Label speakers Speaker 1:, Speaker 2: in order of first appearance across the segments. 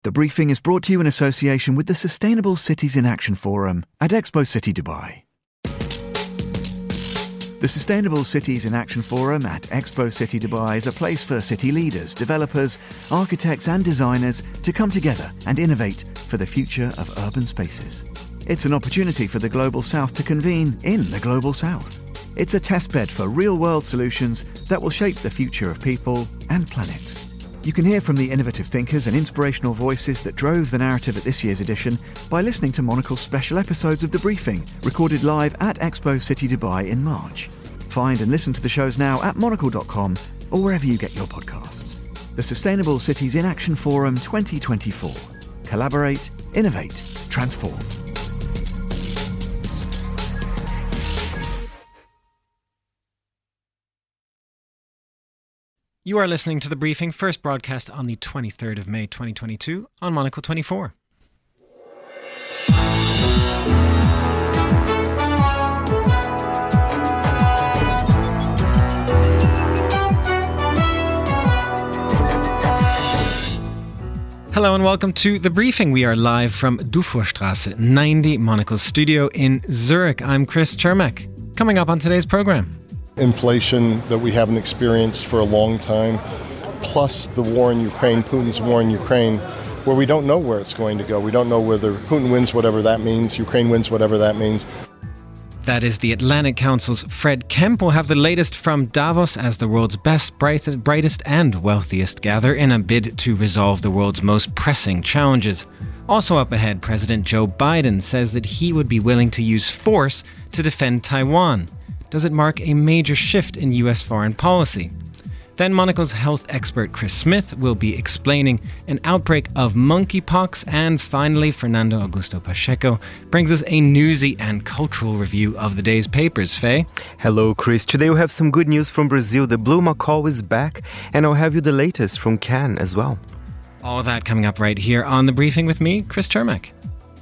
Speaker 1: The briefing is brought to you in association with the Sustainable Cities in Action Forum at Expo City Dubai. The Sustainable Cities in Action Forum at Expo City Dubai is a place for city leaders, developers, architects and designers to come together and innovate for the future of urban spaces. It's an opportunity for the Global South to convene in the Global South. It's a testbed for real-world solutions that will shape the future of people and planet. You can hear from the innovative thinkers and inspirational voices that drove the narrative at this year's edition by listening to Monocle's special episodes of The Briefing, recorded live at Expo City Dubai in March. Find and listen to the shows now at monocle.com or wherever you get your podcasts. The Sustainable Cities in Action Forum 2024. Collaborate, innovate, transform.
Speaker 2: You are listening to The Briefing, first broadcast on the 23rd of May 2022 on Monocle 24. Hello and welcome to The Briefing. We are live from Dufourstrasse 90, Monocle's studio in Zurich. I'm Chris Cermak. Coming up on today's program.
Speaker 3: Inflation that we haven't experienced for a long time, plus the war in Ukraine, Putin's war in Ukraine, where we don't know where it's going to go. We don't know whether Putin wins, whatever that means, Ukraine wins, whatever that means.
Speaker 2: That is the Atlantic Council's Fred Kemp. We'll have the latest from Davos as the world's best, brightest and wealthiest gather in a bid to resolve the world's most pressing challenges. Also up ahead, President Joe Biden says that he would be willing to use force to defend Taiwan. Does it mark a major shift in U.S. foreign policy? Then Monocle's health expert Chris Smith will be explaining an outbreak of monkeypox. And finally, Fernando Augusto Pacheco brings us a newsy and cultural review of the day's papers. Faye?
Speaker 4: Hello, Chris. Today we have some good news from Brazil. The blue macaw is back, and I'll have you the latest from Cannes as well.
Speaker 2: All that coming up right here on The Briefing with me, Chris Cermak.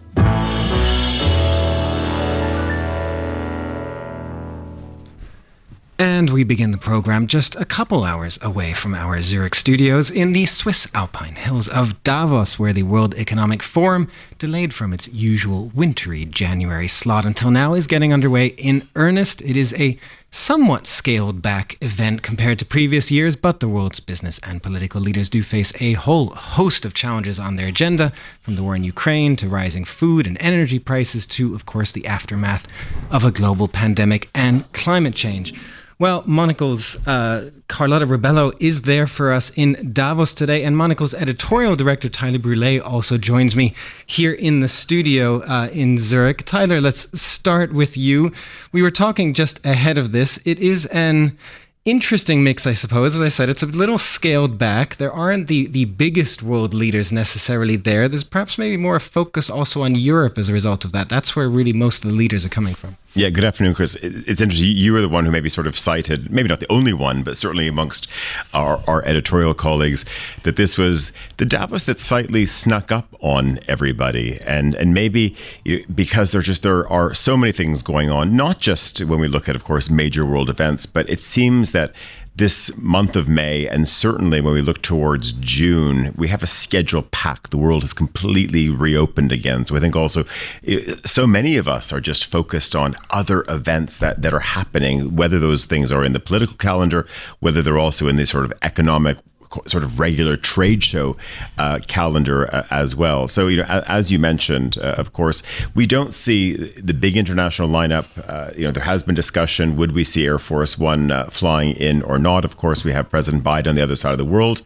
Speaker 2: And we begin the program just a couple hours away from our Zurich studios in the Swiss Alpine hills of Davos, where the World Economic Forum, delayed from its usual wintry January slot until now, is getting underway in earnest. It is a somewhat scaled back event compared to previous years, but the world's business and political leaders do face a whole host of challenges on their agenda, from the war in Ukraine to rising food and energy prices to, of course, the aftermath of a global pandemic and climate change. Well, Monocle's Carlotta Rebello is there for us in Davos today, and Monocle's editorial director Tyler Brûlé also joins me here in the studio in Zurich. Tyler, let's start with you. We were talking just ahead of this. It is an interesting mix, I suppose. As I said, it's a little scaled back. There aren't the biggest world leaders necessarily there. There's perhaps maybe more focus also on Europe as a result of that. That's where really most of the leaders are coming from.
Speaker 5: Yeah, good afternoon, Chris. It's interesting. You were the one who maybe sort of cited, maybe not the only one, but certainly amongst our editorial colleagues, that this was the Davos that slightly snuck up on everybody. And maybe because there are so many things going on, not just when we look at, of course, major world events, but it seems that this month of May, and certainly when we look towards June, we have a schedule packed. The world is completely reopened again. So I think also so many of us are just focused on other events that are happening, whether those things are in the political calendar, whether they're also in the sort of economic, sort of regular trade show calendar as well. So, as you mentioned, of course, we don't see the big international lineup. There has been discussion, would we see Air Force One flying in or not? Of course, we have President Biden on the other side of the world.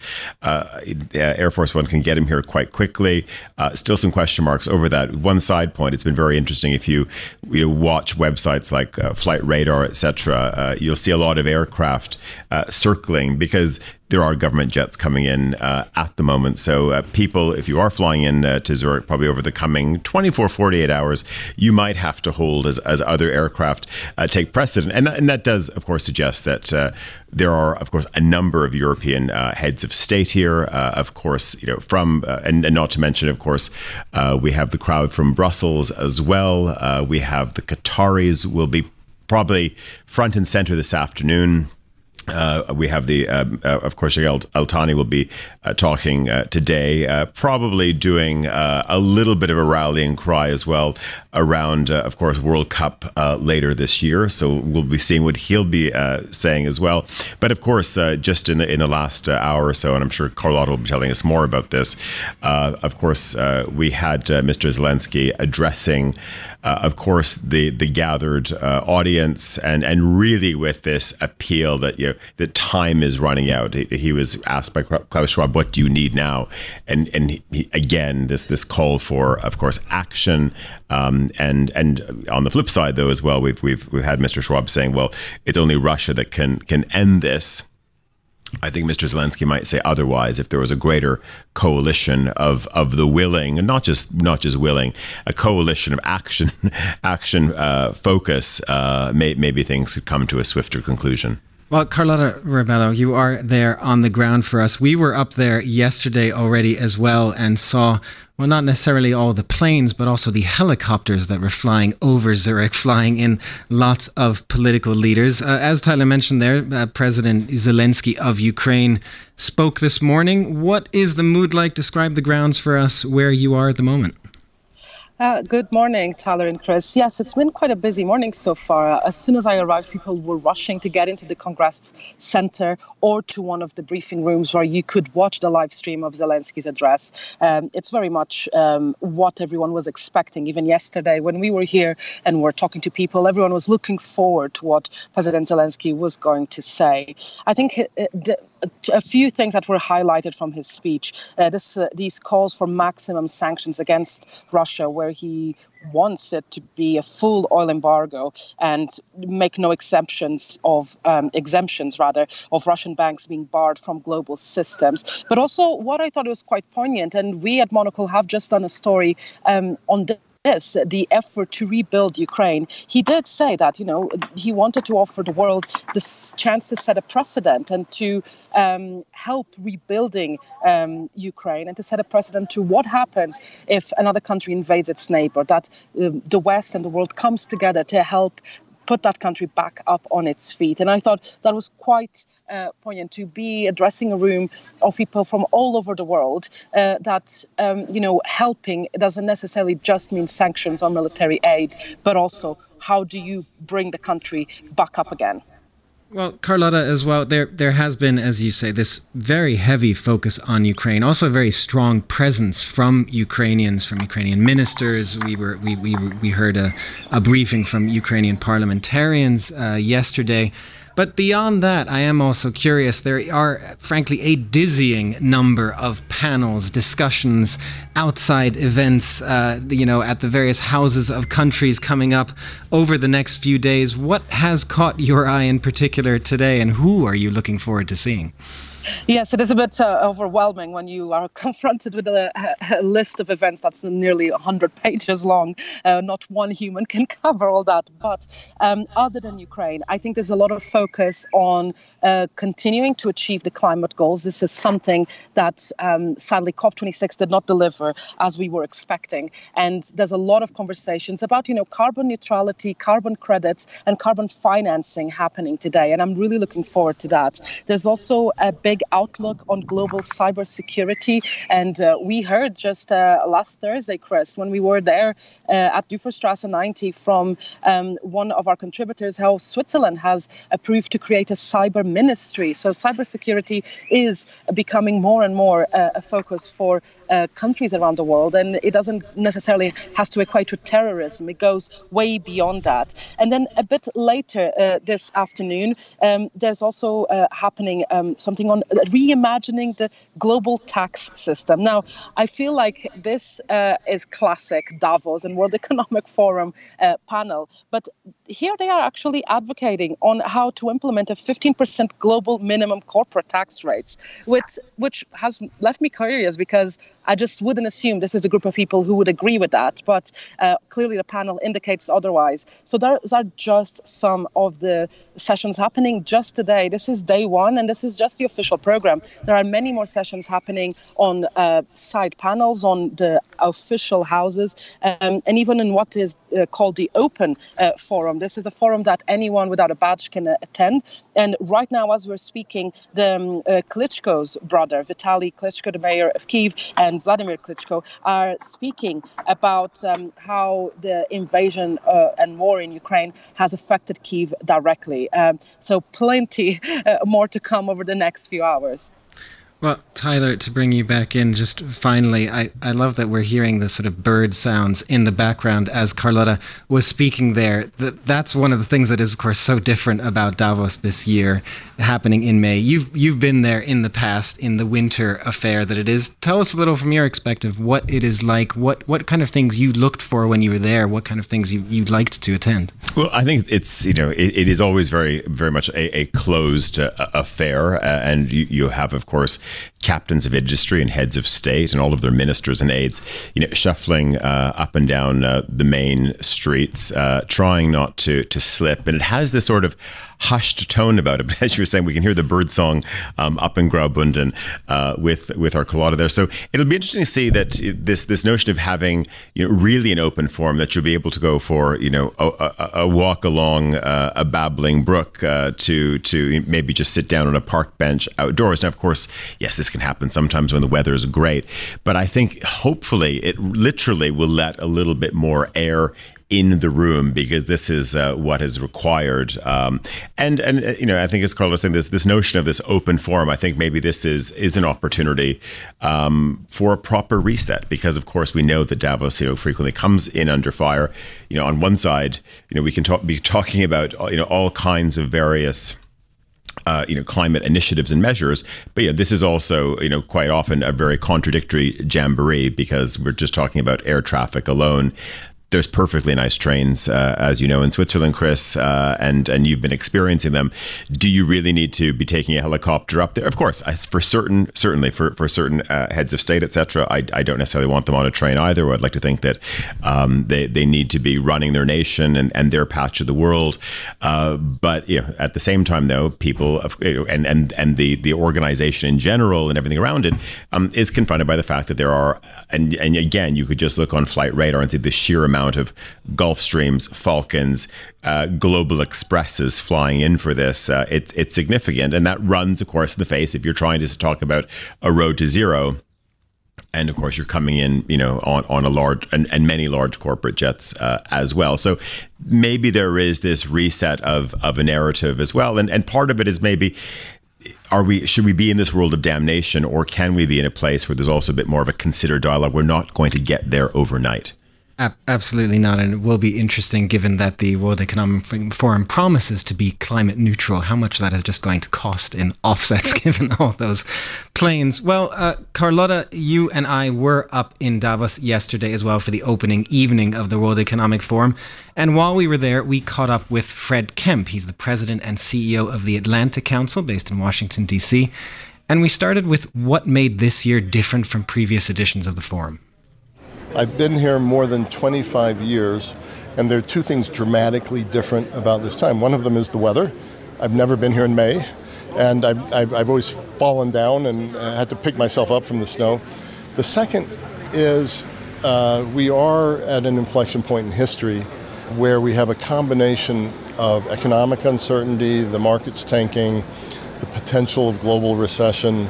Speaker 5: Air Force One can get him here quite quickly. Still some question marks over that. One side point, it's been very interesting. If you watch websites like Flight Radar, etc., you'll see a lot of aircraft circling because there are government jets coming in at the moment. So people, if you are flying in to Zurich, probably over the coming 24, 48 hours, you might have to hold as other aircraft take precedent. And that does, of course, suggest that there are, of course, a number of European heads of state here. Of course, from, and not to mention, of course, we have the crowd from Brussels as well. We have the Qataris will be probably front and center this afternoon. We have of course, Al-Thani will be talking today, probably doing a little bit of a rallying cry as well around, of course, World Cup later this year. So we'll be seeing what he'll be saying as well. But of course, just in the last hour or so, and I'm sure Carlotta will be telling us more about this. Of course, we had Mr. Zelensky addressing, of course, the gathered audience, and really with this appeal that the time is running out. He was asked by Klaus Schwab, "What do you need now?" And he, again, this call for, of course, action. And on the flip side, though, as well, we've had Mr. Schwab saying, "Well, it's only Russia that can end this." I think Mr. Zelensky might say otherwise. If there was a greater coalition of the willing, and not just willing, a coalition of action focus, maybe things could come to a swifter conclusion.
Speaker 2: Well, Carlotta Rebelo, you are there on the ground for us. We were up there yesterday already as well and saw, well, not necessarily all the planes, but also the helicopters that were flying over Zurich, flying in lots of political leaders. As Tyler mentioned there, President Zelensky of Ukraine spoke this morning. What is the mood like? Describe the grounds for us where you are at the moment.
Speaker 6: Good morning, Tyler and Chris. Yes, it's been quite a busy morning so far. As soon as I arrived, people were rushing to get into the Congress Center or to one of the briefing rooms where you could watch the live stream of Zelensky's address. It's very much what everyone was expecting. Even yesterday, when we were here and were talking to people, everyone was looking forward to what President Zelensky was going to say. I think a few things that were highlighted from his speech. These calls for maximum sanctions against Russia, where he wants it to be a full oil embargo and make no exemptions of Russian banks being barred from global systems. But also what I thought was quite poignant, and we at Monocle have just done a story on the effort to rebuild Ukraine. He did say that, he wanted to offer the world this chance to set a precedent and to help rebuilding Ukraine, and to set a precedent to what happens if another country invades its neighbor, that the West and the world comes together to help put that country back up on its feet. And I thought that was quite poignant to be addressing a room of people from all over the world, that, helping doesn't necessarily just mean sanctions or military aid, but also how do you bring the country back up again?
Speaker 2: Well, Carlotta, as well, there has been, as you say, this very heavy focus on Ukraine, also a very strong presence from Ukrainians, from Ukrainian ministers. We heard a briefing from Ukrainian parliamentarians yesterday. But beyond that, I am also curious. There are, frankly, a dizzying number of panels, discussions, outside events, at the various houses of countries coming up over the next few days. What has caught your eye in particular today, and who are you looking forward to seeing?
Speaker 6: Yes, it is a bit overwhelming when you are confronted with a list of events that's nearly 100 pages long. Not one human can cover all that. But other than Ukraine, I think there's a lot of focus on continuing to achieve the climate goals. This is something that sadly COP26 did not deliver as we were expecting. And there's a lot of conversations about, carbon neutrality, carbon credits, and carbon financing happening today. And I'm really looking forward to that. There's also a big outlook on global cybersecurity. And we heard just last Thursday, Chris, when we were there at Dufourstrasse 90 from one of our contributors, how Switzerland has approved to create a cyber ministry. So cybersecurity is becoming more and more a focus for countries around the world, and it doesn't necessarily has to equate with terrorism. It goes way beyond that. And then a bit later this afternoon, there's also happening something on reimagining the global tax system. Now, I feel like this is classic Davos and World Economic Forum panel, but here they are actually advocating on how to implement a 15% global minimum corporate tax rates, which has left me curious because I just wouldn't assume this is a group of people who would agree with that, but clearly the panel indicates otherwise. So those are just some of the sessions happening just today. This is day one, and this is just the official program. There are many more sessions happening on side panels, on the official houses, and even in what is called the Open Forum. This is a forum that anyone without a badge can attend. And right now, as we're speaking, the Klitschko's brother, Vitaly Klitschko, the mayor of Kyiv, and Vladimir Klitschko are speaking about how the invasion and war in Ukraine has affected Kyiv directly. So plenty more to come over the next few hours.
Speaker 2: Well, Tyler, to bring you back in, just finally, I love that we're hearing the sort of bird sounds in the background as Carlotta was speaking there. That's one of the things that is, of course, so different about Davos this year, happening in May. You've been there in the past, in the winter affair that it is. Tell us a little from your perspective what it is like, what kind of things you looked for when you were there, what kind of things you liked to attend.
Speaker 5: Well, I think it's, it is always very, very much a closed affair. And you have, of course, captains of industry and heads of state and all of their ministers and aides, shuffling up and down the main streets, trying not to slip. And it has this sort of hushed tone about it. But as you were saying, we can hear the bird song up in Graubünden with our Carlotta there. So it'll be interesting to see that this notion of having really an open forum, that you'll be able to go for a walk along a babbling brook to maybe just sit down on a park bench outdoors. Now, of course, yes, this can happen sometimes when the weather is great, but I think hopefully it literally will let a little bit more air in the room, because this is what is required. And I think, as Carl was saying, this notion of this open forum, I think maybe this is an opportunity for a proper reset, because of course we know that Davos frequently comes in under fire. On one side, we can be talking about all kinds of various climate initiatives and measures. But this is also, quite often a very contradictory jamboree, because we're just talking about air traffic alone. There's perfectly nice trains, as you know, in Switzerland, Chris, and you've been experiencing them. Do you really need to be taking a helicopter up there? Of course, certainly for certain heads of state, etc. I don't necessarily want them on a train either. I'd like to think that they need to be running their nation and their patch of the world. But at the same time, though, people and the organization in general and everything around it is confronted by the fact that there are, and again, you could just look on flight radar and see the sheer amount of Gulfstreams, Falcons, Global Expresses flying in for this. It's significant, and that runs, of course, in the face if you're trying to talk about a road to zero. And of course, you're coming in, on a large and many large corporate jets as well. So maybe there is this reset of a narrative as well, and part of it is maybe, should we be in this world of damnation, or can we be in a place where there's also a bit more of a considered dialogue? We're not going to get there overnight.
Speaker 2: Absolutely not. And it will be interesting, given that the World Economic Forum promises to be climate neutral, how much that is just going to cost in offsets, given all those planes. Well, Carlotta, you and I were up in Davos yesterday as well for the opening evening of the World Economic Forum. And while we were there, we caught up with Fred Kempe. He's the president and CEO of the Atlantic Council, based in Washington, D.C. And we started with what made this year different from previous editions of the forum.
Speaker 3: I've been here more than 25 years, and there are two things dramatically different about this time. One of them is the weather. I've never been here in May, and I've always fallen down and had to pick myself up from the snow. The second is we are at an inflection point in history where we have a combination of economic uncertainty, the market's tanking, the potential of global recession,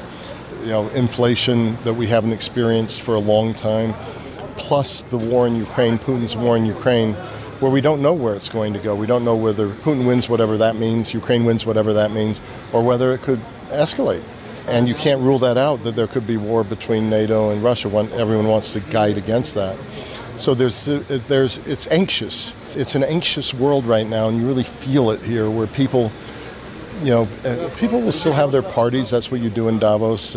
Speaker 3: inflation that we haven't experienced for a long time, plus the war in Ukraine, Putin's war in Ukraine, where we don't know where it's going to go. We don't know whether Putin wins, whatever that means, Ukraine wins, whatever that means, or whether it could escalate. And you can't rule that out, that there could be war between NATO and Russia. Everyone wants to guide against that. So it's anxious. It's an anxious world right now, and you really feel it here, where people will still have their parties. That's what you do in Davos.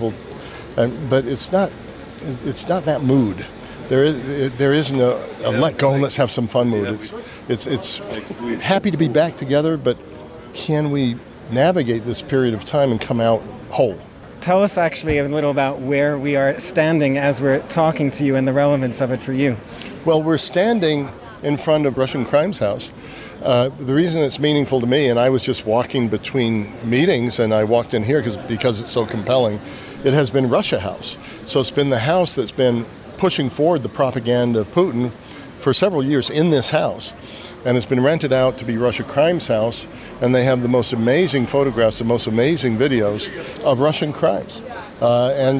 Speaker 3: But it's not that mood. There isn't a let go and let's have some fun mood. It's happy to be back together, but can we navigate this period of time and come out whole?
Speaker 7: Tell us actually a little about where we are standing as we're talking to you and the relevance of it for you.
Speaker 3: Well, we're standing in front of Russian Crimes House. The reason it's meaningful to me, and I was just walking between meetings and I walked in here because it's so compelling, it has been Russia House. So it's been the house that's been pushing forward the propaganda of Putin for several years in this house. And it's been rented out to be Russia Crimes House, and they have the most amazing photographs, the most amazing videos of Russian crimes. And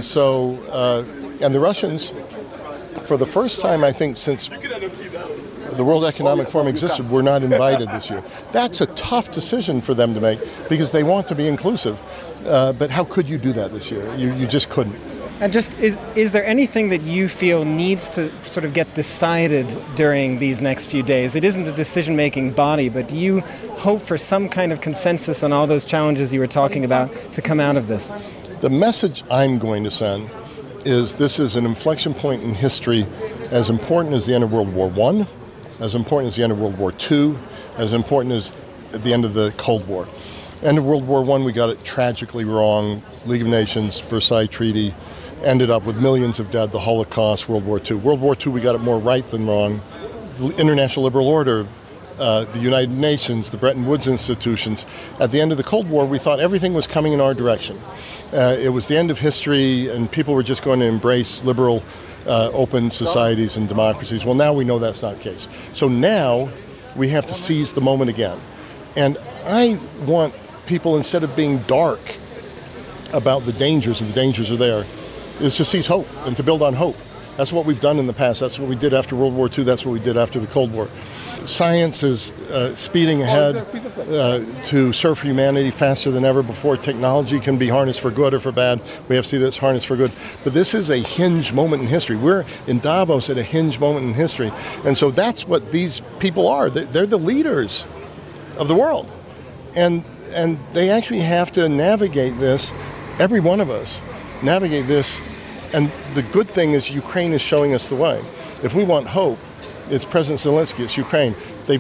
Speaker 3: the Russians, for the first time, I think, since the World Economic Forum existed, were not invited this year. That's a tough decision for them to make because they want to be inclusive. But how could you do that this year? You just couldn't.
Speaker 7: And just, is there anything that you feel needs to sort of get decided during these next few days? It isn't a decision-making body, but do you hope for some kind of consensus on all those challenges you were talking about to come out of this?
Speaker 3: The message I'm going to send is this is an inflection point in history as important as the end of World War I, as important as the end of World War II, as important as the end of the Cold War. End of World War I, we got it tragically wrong. League of Nations, Versailles Treaty, ended up with millions of dead, the Holocaust, World War II. World War II, we got it more right than wrong. The International Liberal Order, the United Nations, the Bretton Woods institutions. At the end of the Cold War, we thought everything was coming in our direction. It was the end of history, and people were just going to embrace liberal, open societies and democracies. Well, now we know that's not the case. So now we have to seize the moment again. And I want people, instead of being dark about the dangers, and the dangers are there, is to seize hope and to build on hope. That's what we've done in the past. That's what we did after World War II. That's what we did after the Cold War. Science is speeding ahead to serve humanity faster than ever before. Technology can be harnessed for good or for bad. We have to see that it's harnessed for good. But this is a hinge moment in history. We're in Davos at a hinge moment in history. And so that's what these people are. They're the leaders of the world. And they actually have to navigate this, every one of us, navigate this. And the good thing is Ukraine is showing us the way. If we want hope, it's President Zelensky, it's Ukraine.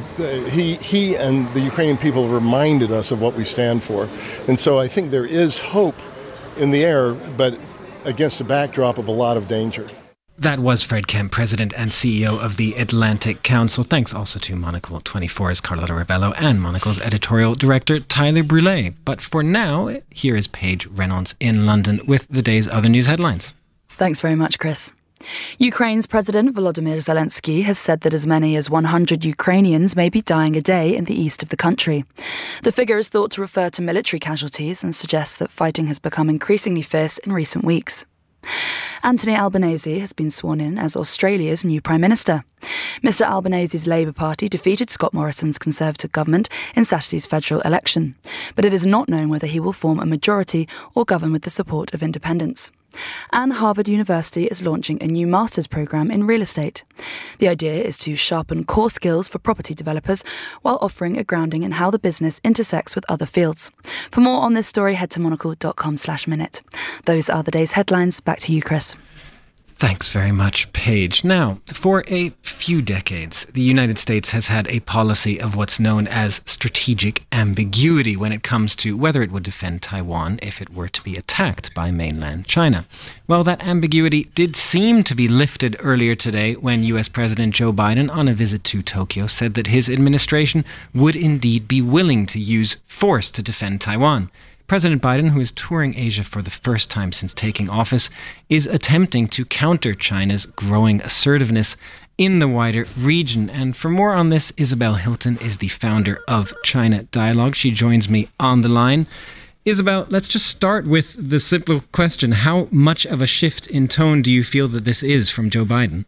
Speaker 3: He and the Ukrainian people have reminded us of what we stand for. And so I think there is hope in the air, but against a backdrop of a lot of danger.
Speaker 2: That was Fred Kempe, President and CEO of the Atlantic Council. Thanks also to Monocle 24's Carlotta Rebello and Monocle's editorial director Tyler Brûlé. But for now, here is Paige Reynolds in London with the day's other news headlines.
Speaker 8: Thanks very much, Chris. Ukraine's President Volodymyr Zelensky has said that as many as 100 Ukrainians may be dying a day in the east of the country. The figure is thought to refer to military casualties and suggests that fighting has become increasingly fierce in recent weeks. Anthony Albanese has been sworn in as Australia's new Prime Minister. Mr Albanese's Labour Party defeated Scott Morrison's Conservative government in Saturday's federal election, but it is not known whether he will form a majority or govern with the support of independents. And Harvard University is launching a new master's programme in real estate. The idea is to sharpen core skills for property developers while offering a grounding in how the business intersects with other fields. For more on this story, head to monocle.com/minute. Those are the day's headlines. Back to you, Chris.
Speaker 2: Thanks very much, Paige. Now, for a few decades, the United States has had a policy of what's known as strategic ambiguity when it comes to whether it would defend Taiwan if it were to be attacked by mainland China. Well, that ambiguity did seem to be lifted earlier today when US President Joe Biden, on a visit to Tokyo, said that his administration would indeed be willing to use force to defend Taiwan. President Biden, who is touring Asia for the first time since taking office, is attempting to counter China's growing assertiveness in the wider region. And for more on this, Isabel Hilton is the founder of China Dialogue. She joins me on the line. Isabel, let's just start with the simple question. How much of a shift in tone do you feel that this is from Joe Biden?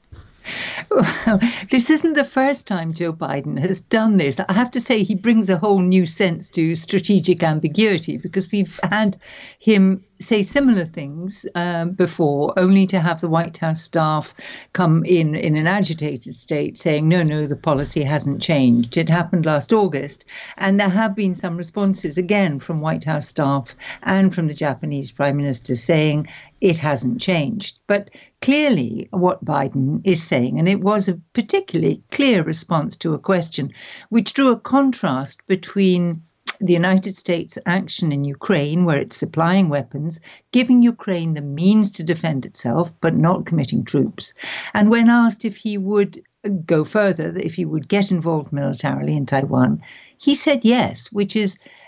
Speaker 9: Well, this isn't the first time Joe Biden has done this. I have to say he brings a whole new sense to strategic ambiguity, because we've had him say similar things before, only to have the White House staff come in an agitated state saying, no, the policy hasn't changed. It happened last August. And there have been some responses, again, from White House staff and from the Japanese Prime Minister saying it hasn't changed. But clearly what Biden is saying, and it was a particularly clear response to a question, which drew a contrast between the United States' action in Ukraine, where it's supplying weapons, giving Ukraine the means to defend itself, but not committing troops. And when asked if he would go further, if he would get involved militarily in Taiwan, he said yes, which is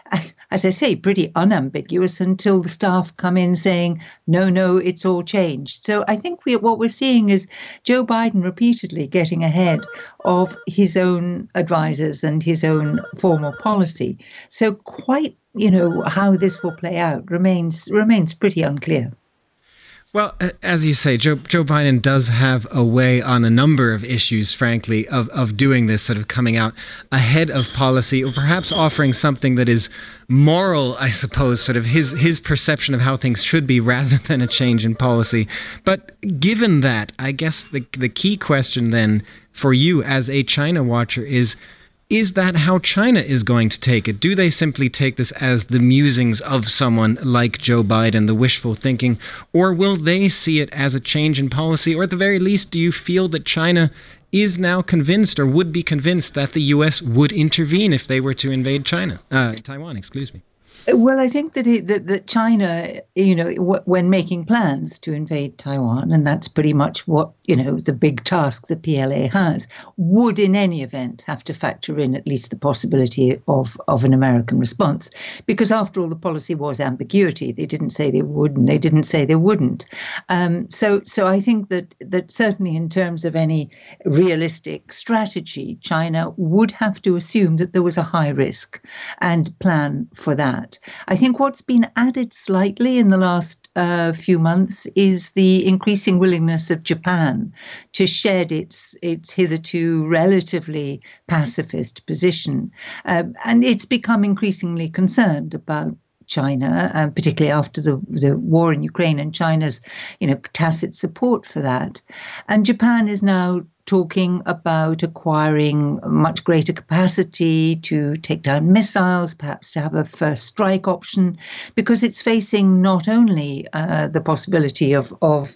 Speaker 9: as I say, pretty unambiguous until the staff come in saying, no, it's all changed. So I think what we're seeing is Joe Biden repeatedly getting ahead of his own advisors and his own formal policy. So quite, how this will play out remains pretty unclear.
Speaker 2: Well, as you say, Joe Biden does have a way on a number of issues, frankly, of doing this, sort of coming out ahead of policy, or perhaps offering something that is moral, I suppose, sort of his perception of how things should be rather than a change in policy. But given that, I guess the key question then for you as a China watcher is that how China is going to take it? Do they simply take this as the musings of someone like Joe Biden, the wishful thinking, or will they see it as a change in policy? Or at the very least, do you feel that China is now convinced or would be convinced that the U.S. would intervene if they were to invade Taiwan, excuse me?
Speaker 9: Well, I think that China, when making plans to invade Taiwan, and that's pretty much what, the big task the PLA has, would in any event have to factor in at least the possibility of an American response. Because after all, the policy was ambiguity. They didn't say they would and they didn't say they wouldn't. So I think that certainly in terms of any realistic strategy, China would have to assume that there was a high risk and plan for that. I think what's been added slightly in the last few months is the increasing willingness of Japan to shed its hitherto relatively pacifist position. And it's become increasingly concerned about China, particularly after the war in Ukraine and China's, tacit support for that. And Japan is now talking about acquiring much greater capacity to take down missiles, perhaps to have a first strike option, because it's facing not only the possibility of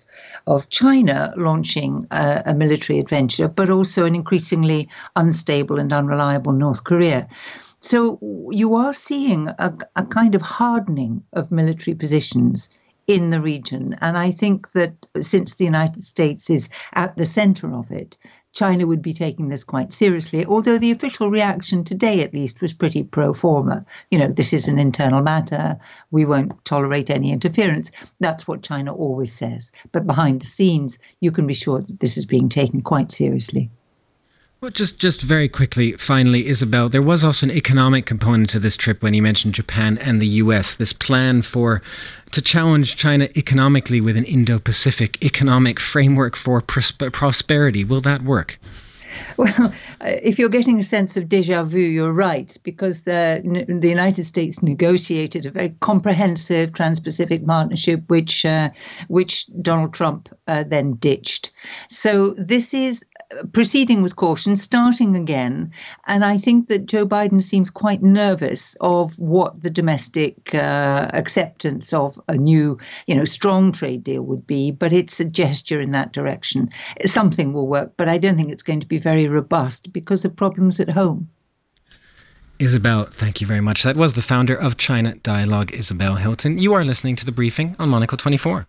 Speaker 9: China launching a military adventure, but also an increasingly unstable and unreliable North Korea. So you are seeing a kind of hardening of military positions in the region. And I think that since the United States is at the center of it, China would be taking this quite seriously, although the official reaction today, at least, was pretty pro forma. This is an internal matter. We won't tolerate any interference. That's what China always says. But behind the scenes, you can be sure that this is being taken quite seriously.
Speaker 2: Well, just very quickly, finally, Isabel, there was also an economic component to this trip when you mentioned Japan and the US, this plan to challenge China economically with an Indo-Pacific economic framework for prosperity. Will that work?
Speaker 9: Well, if you're getting a sense of déjà vu, you're right, because the United States negotiated a very comprehensive Trans-Pacific partnership, which Donald Trump then ditched. So this is proceeding with caution, starting again. And I think that Joe Biden seems quite nervous of what the domestic acceptance of a new, strong trade deal would be. But it's a gesture in that direction. Something will work, but I don't think it's going to be very robust because of problems at home.
Speaker 2: Isabel, thank you very much. That was the founder of China Dialogue, Isabel Hilton. You are listening to The Briefing on Monocle 24.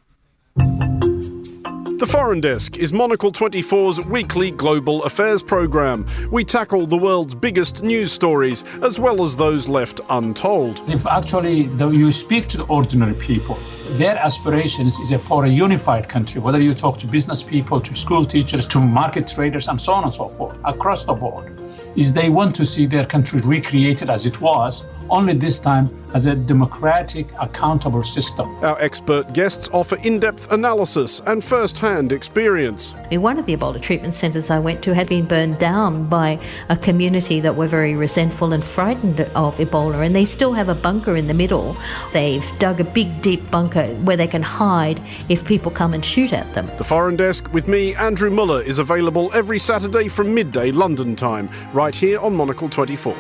Speaker 10: The Foreign Desk is Monocle 24's weekly global affairs programme. We tackle the world's biggest news stories, as well as those left untold.
Speaker 11: If actually you speak to the ordinary people, their aspirations is for a unified country, whether you talk to business people, to school teachers, to market traders, and so on and so forth, across the board, is they want to see their country recreated as it was, only this time as a democratic, accountable system.
Speaker 10: Our expert guests offer in-depth analysis and first-hand experience.
Speaker 12: One of the Ebola treatment centres I went to had been burned down by a community that were very resentful and frightened of Ebola, and they still have a bunker in the middle. They've dug a big, deep bunker where they can hide if people come and shoot at them.
Speaker 10: The Foreign Desk with me, Andrew Muller, is available every Saturday from midday London time, right here on Monocle 24.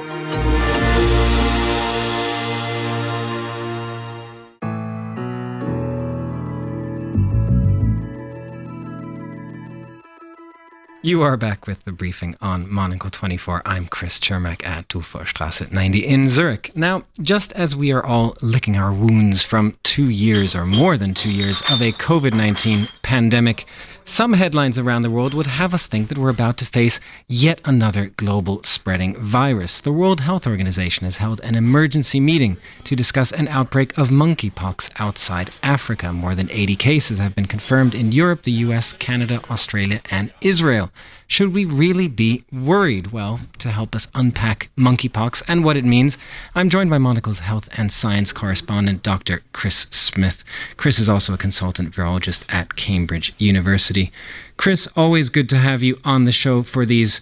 Speaker 2: You are back with the briefing on Monocle 24. I'm Chris Cermak at Dufourstrasse 90 in Zurich. Now, just as we are all licking our wounds from 2 years or more than 2 years of a COVID-19 pandemic, some headlines around the world would have us think that we're about to face yet another global spreading virus. The World Health Organization has held an emergency meeting to discuss an outbreak of monkeypox outside Africa. More than 80 cases have been confirmed in Europe, the US, Canada, Australia, and Israel. Should we really be worried? Well, to help us unpack monkeypox and what it means, I'm joined by Monocle's health and science correspondent, Dr. Chris Smith. Chris is also a consultant virologist at Cambridge University. Chris, always good to have you on the show for these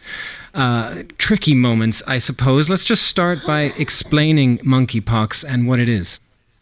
Speaker 2: tricky moments, I suppose. Let's just start by explaining monkeypox and what it is.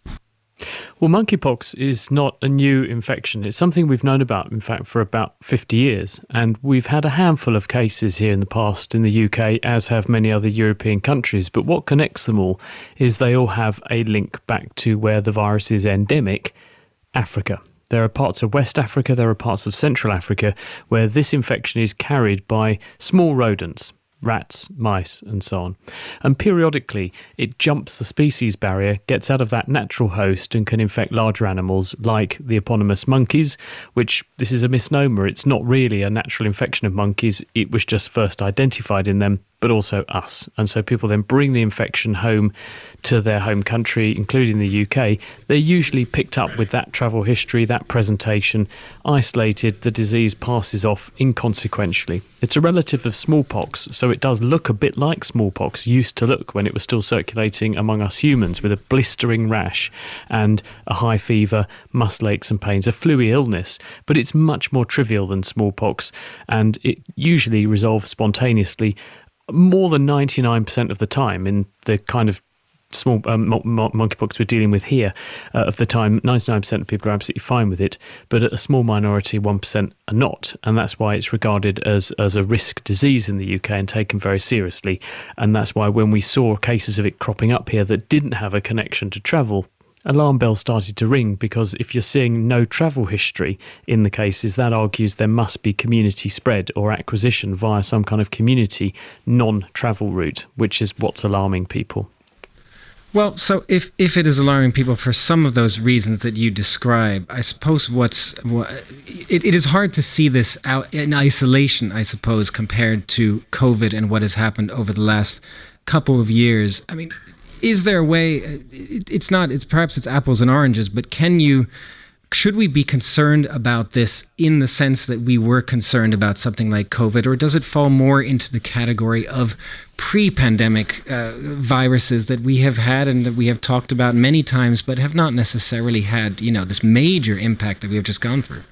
Speaker 13: Well, monkeypox is not a new infection. It's something we've known about, in fact, for about 50 years. And we've had a handful of cases here in the past in the UK, as have many other European countries. But what connects them all is they all have a link back to where the virus is endemic, Africa. There are parts of West Africa, there are parts of Central Africa where this infection is carried by small rodents, rats, mice, and so on. And periodically, it jumps the species barrier, gets out of that natural host, and can infect larger animals like the eponymous monkeys, which this is a misnomer. It's not really a natural infection of monkeys. It was just first identified in them, but also us. And so people then bring the infection home to their home country, including the UK. They're usually picked up with that travel history, that presentation, isolated. The disease passes off inconsequentially. It's a relative of smallpox, so it does look a bit like smallpox used to look when it was still circulating among us humans, with a blistering rash and a high fever, muscle aches and pains, a flu-y illness. But it's much more trivial than smallpox, and it usually resolves spontaneously more than 99% of the time. In the kind of small monkeypox we're dealing with here, of the time, 99% of people are absolutely fine with it, but a small minority, 1%, are not. And that's why it's regarded as a risk disease in the UK and taken very seriously. And that's why when we saw cases of it cropping up here that didn't have a connection to travel, alarm bells started to ring, because if you're seeing no travel history in the cases, that argues there must be community spread or acquisition via some kind of community non-travel route, which is what's alarming people.
Speaker 2: Well, so if it is alarming people for some of those reasons that you describe, I suppose it is hard to see this out in isolation, I suppose, compared to COVID and what has happened over the last couple of years. I mean, is there a way, perhaps it's apples and oranges, but should we be concerned about this in the sense that we were concerned about something like COVID, or does it fall more into the category of pre-pandemic viruses that we have had and that we have talked about many times, but have not necessarily had, this major impact that we have just gone through?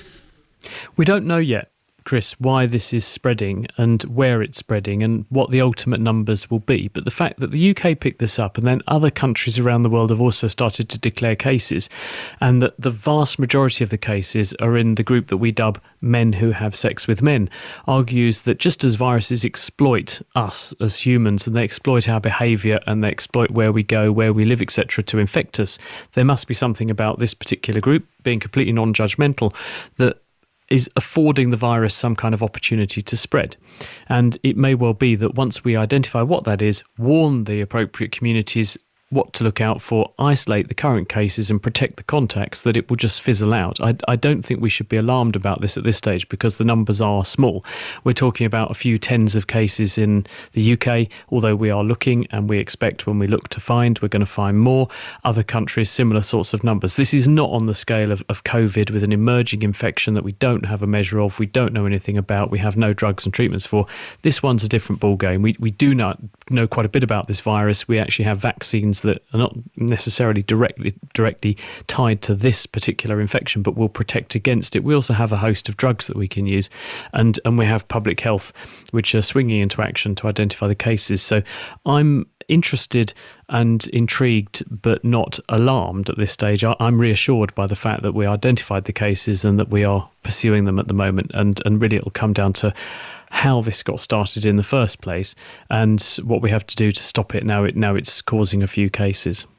Speaker 13: We don't know yet, Chris, why this is spreading and where it's spreading and what the ultimate numbers will be. But the fact that the UK picked this up and then other countries around the world have also started to declare cases, and that the vast majority of the cases are in the group that we dub men who have sex with men, argues that just as viruses exploit us as humans, and they exploit our behaviour and they exploit where we go, where we live, etc., to infect us, there must be something about this particular group, being completely non-judgmental, that is affording the virus some kind of opportunity to spread. And it may well be that once we identify what that is, warn the appropriate communities what to look out for, isolate the current cases and protect the contacts, that it will just fizzle out. I don't think we should be alarmed about this at this stage, because the numbers are small. We're talking about a few tens of cases in the UK, although we are looking, and we expect when we look to find, we're going to find more. Other countries, similar sorts of numbers. This is not on the scale of COVID, with an emerging infection that we don't have a measure of, we don't know anything about, we have no drugs and treatments for. This one's a different ballgame. We do not know quite a bit about this virus. We actually have vaccines that are not necessarily directly tied to this particular infection, but will protect against it. We also have a host of drugs that we can use, and we have public health, which are swinging into action to identify the cases. So I'm interested and intrigued, but not alarmed at this stage. I'm reassured by the fact that we identified the cases and that we are pursuing them at the moment, and really it'll come down to how this got started in the first place and what we have to do to stop it now it's causing a few cases.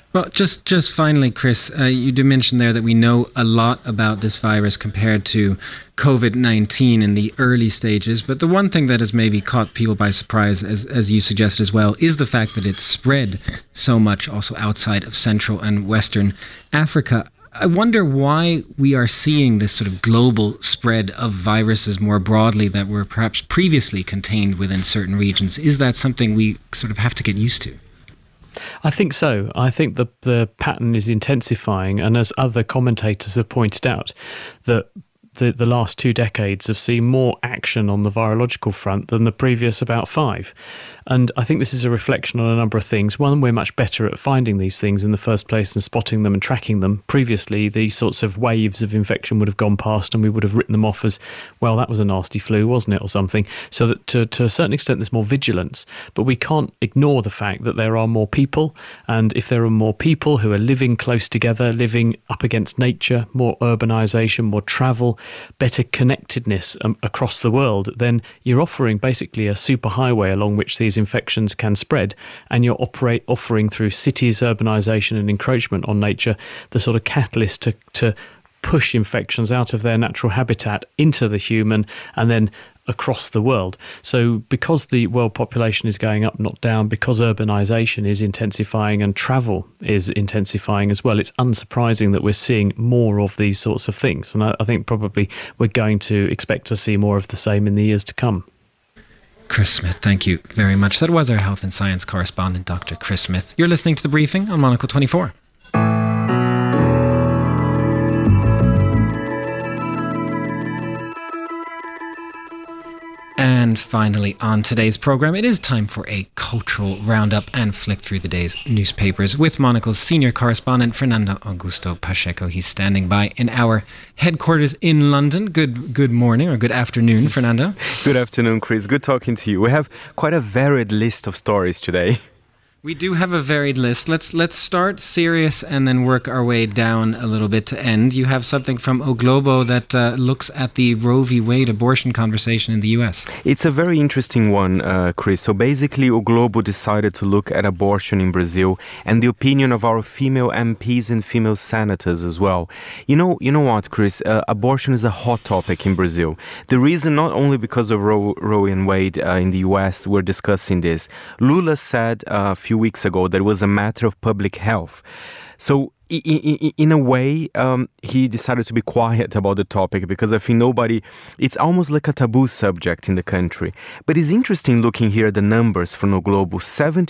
Speaker 2: Well, just finally, Chris, you did mention there that we know a lot about this virus compared to COVID-19 in the early stages. But the one thing that has maybe caught people by surprise, as you suggested as well, is the fact that it's spread so much also outside of Central and Western Africa. I wonder why we are seeing this sort of global spread of viruses more broadly that were perhaps previously contained within certain regions. Is that something we sort of have to get used to?
Speaker 13: I think so. I think the pattern is intensifying, and as other commentators have pointed out, that the last 2 decades have seen more action on the virological front than the previous about 5. And I think this is a reflection on a number of things. One, we're much better at finding these things in the first place and spotting them and tracking them. Previously, these sorts of waves of infection would have gone past and we would have written them off as, well, that was a nasty flu, wasn't it, or something. So that to a certain extent, there's more vigilance. But we can't ignore the fact that there are more people. And if there are more people who are living close together, living up against nature, more urbanisation, more travel, better connectedness across the world, then you're offering basically a superhighway along which these infections can spread, and you're offering through cities, urbanisation and encroachment on nature the sort of catalyst to push infections out of their natural habitat into the human and then across the world. So because the world population is going up, not down, because urbanisation is intensifying and travel is intensifying as well, it's unsurprising that we're seeing more of these sorts of things. And I think probably we're going to expect to see more of the same in the years to come.
Speaker 2: Chris Smith, thank you very much. That was our health and science correspondent, Dr. Chris Smith. You're listening to The Briefing on Monocle 24. And finally, on today's program, it is time for a cultural roundup and flick through the day's newspapers with Monocle's senior correspondent, Fernando Augusto Pacheco. He's standing by in our headquarters in London. Good morning or good afternoon, Fernando.
Speaker 4: Good afternoon, Chris. Good talking to you. We have quite a varied list of stories today.
Speaker 2: We do have a varied list. Let's start serious and then work our way down a little bit to end. You have something from O Globo that looks at the Roe v. Wade abortion conversation in the U.S.
Speaker 4: It's a very interesting one, Chris. So basically, O Globo decided to look at abortion in Brazil and the opinion of our female MPs and female senators as well. You know what, Chris? Abortion is a hot topic in Brazil. The reason, not only because of Roe and Wade in the U.S., we're discussing this. Lula said a few weeks ago that it was a matter of public health. So in a way, he decided to be quiet about the topic because I think it's almost like a taboo subject in the country. But it's interesting looking here at the numbers from O Globo.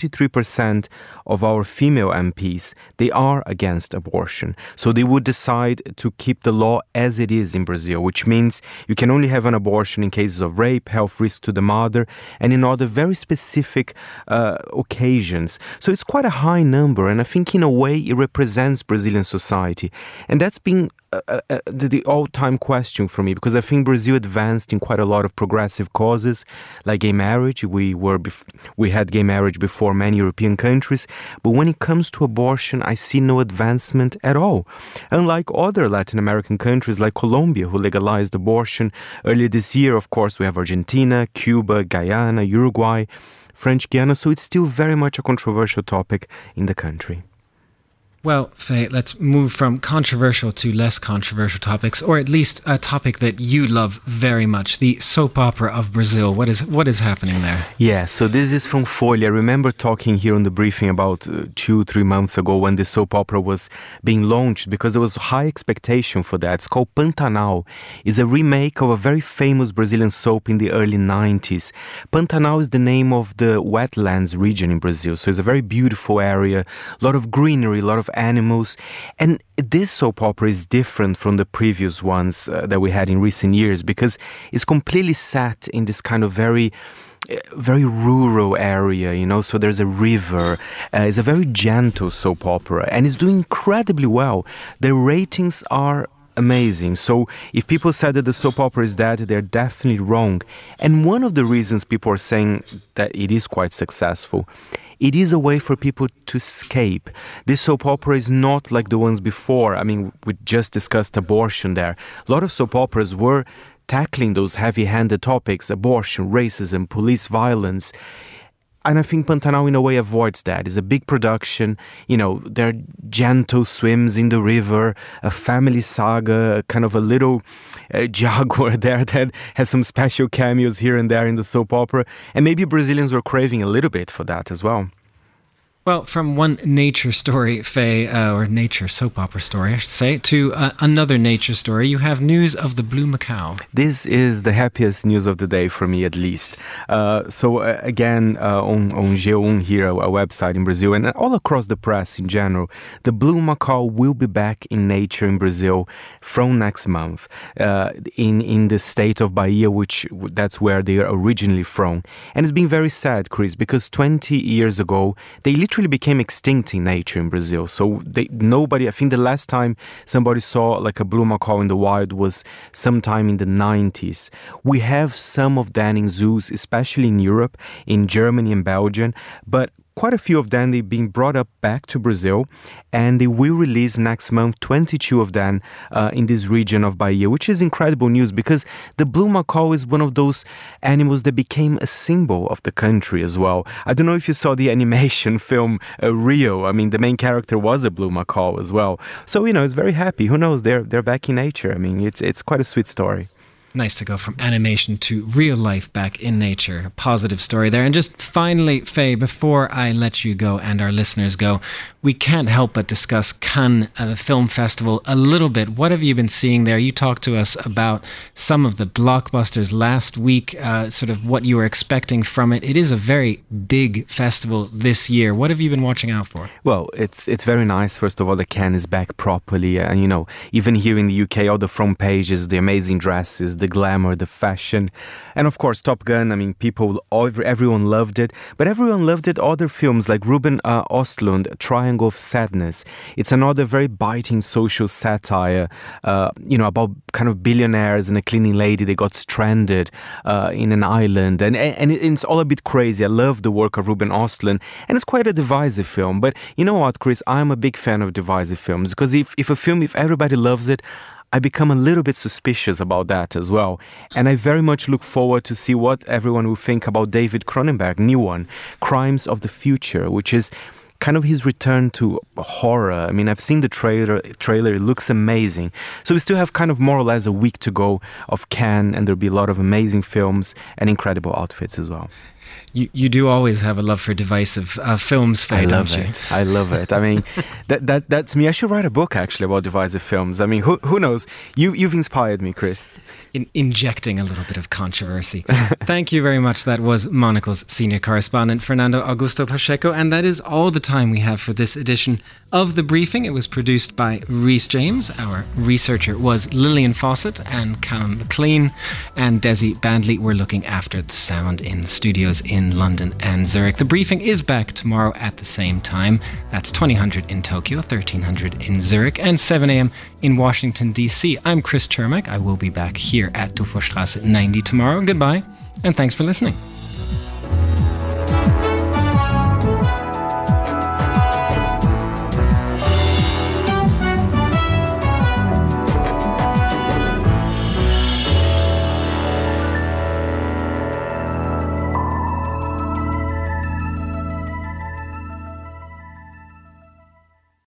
Speaker 4: 73% of our female MPs, they are against abortion. So they would decide to keep the law as it is in Brazil, which means you can only have an abortion in cases of rape, health risk to the mother, and in other very specific occasions. So it's quite a high number, and I think in a way it represents Brazilian society. And that's been the all-time question for me, because I think Brazil advanced in quite a lot of progressive causes, like gay marriage. We had gay marriage before many European countries, but when it comes to abortion, I see no advancement at all. Unlike other Latin American countries like Colombia, who legalized abortion earlier this year, of course, we have Argentina, Cuba, Guyana, Uruguay, French Guiana, so it's still very much a controversial topic in the country.
Speaker 2: Well, Faye, let's move from controversial to less controversial topics, or at least a topic that you love very much, the soap opera of Brazil. What is happening there?
Speaker 4: Yeah, so this is from Folha. I remember talking here on the briefing about 2-3 months ago when the soap opera was being launched, because there was high expectation for that. It's called Pantanal. It's a remake of a very famous Brazilian soap in the early 90s. Pantanal is the name of the wetlands region in Brazil. So it's a very beautiful area, a lot of greenery, a lot of animals, and this soap opera is different from the previous ones that we had in recent years, because it's completely set in this kind of very rural area, so there's a river. It's a very gentle soap opera, and it's doing incredibly well. The ratings are amazing. So if people said that the soap opera is dead, they're definitely wrong. And one of the reasons people are saying that it is quite successful, it is a way for people to escape. This soap opera is not like the ones before. I mean, we just discussed abortion there. A lot of soap operas were tackling those heavy-handed topics: abortion, racism, police violence. And I think Pantanal in a way avoids that. It's a big production, there are gentle swims in the river, a family saga, kind of a little jaguar there that has some special cameos here and there in the soap opera. And maybe Brazilians were craving a little bit for that as well.
Speaker 2: Well, from one nature story, Faye, or nature soap opera story, I should say, to another nature story, you have news of the blue macaw.
Speaker 4: This is the happiest news of the day for me, at least. Again, on G1 here, a website in Brazil, and all across the press in general, the blue macaw will be back in nature in Brazil from next month, in the state of Bahia, that's where they are originally from. And it's been very sad, Chris, because 20 years ago, they literally became extinct in nature in Brazil. So I think the last time somebody saw like a blue macaw in the wild was sometime in the 90s. We have some of them in zoos, especially in Europe, in Germany and Belgium, but quite a few of them, they've been brought up back to Brazil, and they will release next month 22 of them in this region of Bahia, which is incredible news because the blue macaw is one of those animals that became a symbol of the country as well. I don't know if you saw the animation film Rio. I mean, the main character was a blue macaw as well. So, it's very happy. Who knows? They're back in nature. I mean, it's quite a sweet story.
Speaker 2: Nice to go from animation to real life back in nature. A positive story there. And just finally, Faye, before I let you go and our listeners go, we can't help but discuss Cannes, the film festival, a little bit. What have you been seeing there? You talked to us about some of the blockbusters last week, sort of what you were expecting from it. It is a very big festival this year. What have you been watching out for?
Speaker 4: Well, it's very nice, first of all, that Cannes is back properly. And, even here in the UK, all the front pages, the amazing dresses, the glamour, the fashion, and of course Top Gun. I mean, everyone loved it, but everyone loved it. Other films like Ruben Östlund, Triangle of Sadness. It's another very biting social satire, about kind of billionaires and a cleaning lady. They got stranded in an island, and it's all a bit crazy. I love the work of Ruben Östlund, and it's quite a divisive film. But you know what, Chris? I'm a big fan of divisive films because if everybody loves it, I become a little bit suspicious about that as well. And I very much look forward to see what everyone will think about David Cronenberg, new one, Crimes of the Future, which is kind of his return to horror. I mean, I've seen the trailer, it looks amazing. So we still have kind of more or less a week to go of Cannes, and there'll be a lot of amazing films and incredible outfits as well.
Speaker 2: You do always have a love for divisive films, Faye, don't you?
Speaker 4: I love it. I mean, that's me. I should write a book, actually, about divisive films. I mean, who knows? You've inspired me, Chris.
Speaker 2: Injecting a little bit of controversy. Thank you very much. That was Monocle's senior correspondent, Fernando Augusto Pacheco. And that is all the time we have for this edition of The Briefing. It was produced by Rhys James. Our researcher was Lillian Fawcett, and Callum McLean and Desi Bandley were looking after the sound in the studios in London and Zurich. The Briefing is back tomorrow at the same time. That's 2000 in Tokyo, 1300 in Zurich, and 7 a.m. in Washington, D.C. I'm Chris Chermak. I will be back here at Dufourstrasse 90 tomorrow. Goodbye, and thanks for listening.